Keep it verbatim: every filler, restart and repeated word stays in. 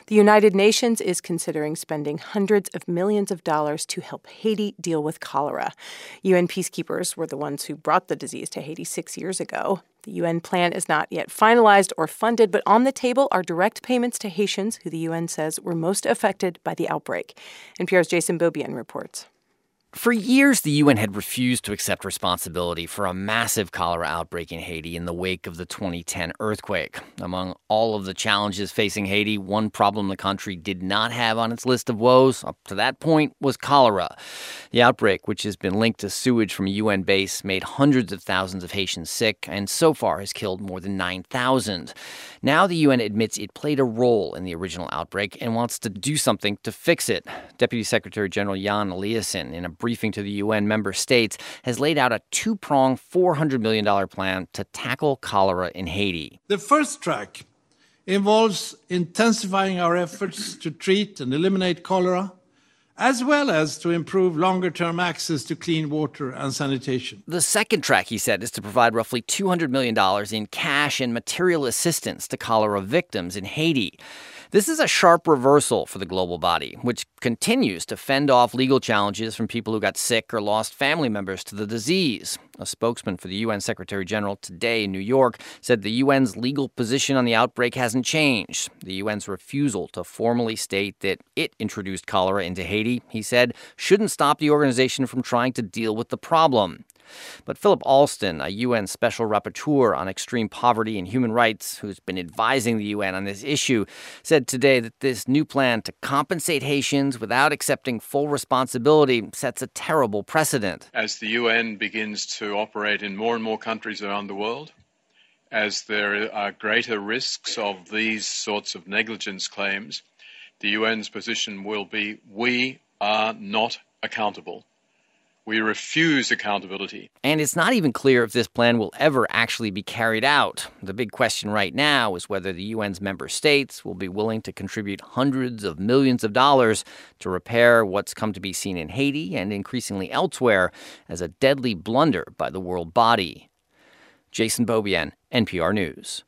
The United Nations is considering spending hundreds of millions of dollars to help Haiti deal with cholera. U N peacekeepers were the ones who brought the disease to Haiti six years ago. The U N plan is not yet finalized or funded, but on the table are direct payments to Haitians, who the U N says were most affected by the outbreak. N P R's Jason Beaubien reports. For years, the U N had refused to accept responsibility for a massive cholera outbreak in Haiti in the wake of the twenty ten earthquake. Among all of the challenges facing Haiti, one problem the country did not have on its list of woes up to that point was cholera. The outbreak, which has been linked to sewage from a U N base, made hundreds of thousands of Haitians sick and so far has killed more than nine thousand. Now the U N admits it played a role in the original outbreak and wants to do something to fix it. Deputy Secretary General Jan Eliasson, in a briefing to the U N member states, has laid out a two-pronged four hundred million dollars plan to tackle cholera in Haiti. The first track involves intensifying our efforts to treat and eliminate cholera, as well as to improve longer-term access to clean water and sanitation. The second track, he said, is to provide roughly two hundred million dollars in cash and material assistance to cholera victims in Haiti. This is a sharp reversal for the global body, which continues to fend off legal challenges from people who got sick or lost family members to the disease. A spokesman for the U N Secretary General today in New York said the U N's legal position on the outbreak hasn't changed. The U N's refusal to formally state that it introduced cholera into Haiti, he said, shouldn't stop the organization from trying to deal with the problem. But Philip Alston, a U N Special Rapporteur on extreme poverty and human rights, who's been advising the U N on this issue, said today that this new plan to compensate Haitians without accepting full responsibility sets a terrible precedent. As the U N begins to operate in more and more countries around the world, as there are greater risks of these sorts of negligence claims, the U N's position will be, we are not accountable. We refuse accountability. And it's not even clear if this plan will ever actually be carried out. The big question right now is whether the U N's member states will be willing to contribute hundreds of millions of dollars to repair what's come to be seen in Haiti and increasingly elsewhere as a deadly blunder by the world body. Jason Beaubien, N P R News.